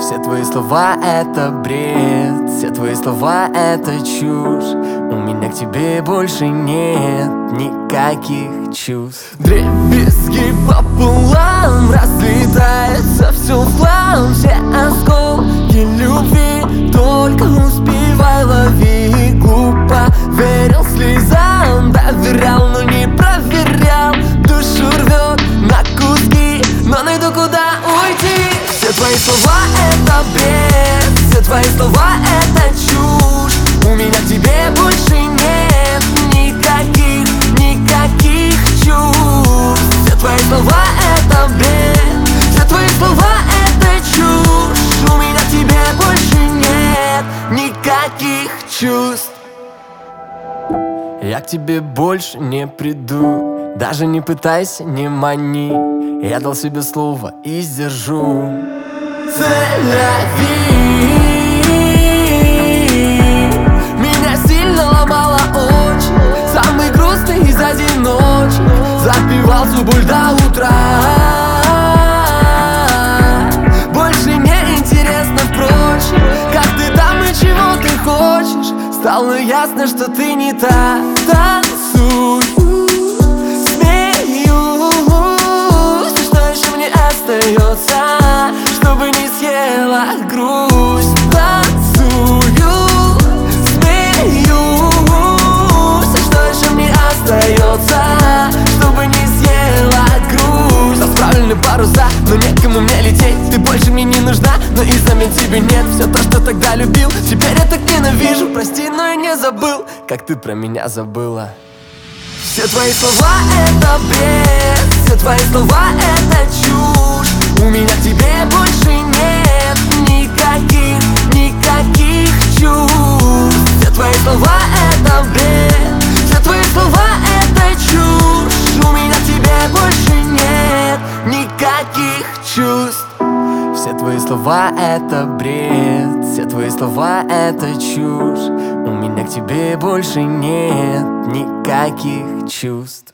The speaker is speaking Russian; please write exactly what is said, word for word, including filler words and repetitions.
Все твои слова это бред, все твои слова это чушь. У меня к тебе больше нет никаких чувств. Дребезги пополам, разлетается все в хлам. Все осколки любви, только успевай лови. Глупо верил слезам, доверял, но не проверял. Душу рвет на куски, но найду куда уйти. Все твои слова это бред, все твои слова это чушь. У меня к тебе больше нет никаких, никаких чувств. Все твои слова это бред, все твои слова это чушь. У меня к тебе больше нет никаких чувств. Я к тебе больше не приду, даже не пытайся, не мани. Я дал себе слово и сдержу. Целяви. Меня сильно ломало очень, самый грустный из одиночек. Запивал всю боль до утра. Больше не интересно, впрочем, как ты там и чего ты хочешь. Стало ясно, что ты не та. Танцую, смеюсь, и что еще мне остается, чтобы не съела грусть. Танцую, смеюсь, и что еще мне остается, чтобы не съела грусть. Расправлены паруса, но некому мне лететь. Ты больше мне не нужна, но и замен тебе нет. Все то, что тогда любил, теперь я так ненавижу. Прости, но я не забыл, как ты про меня забыла. Все твои слова это бред, все твои слова это чушь. У меня к тебе больше нет никаких, никаких чувств. Все твои слова это бред, все твои слова это чушь. У меня к тебе больше нет никаких чувств. Все твои слова это бред, все твои слова это чушь. У меня к тебе больше нет никаких чувств.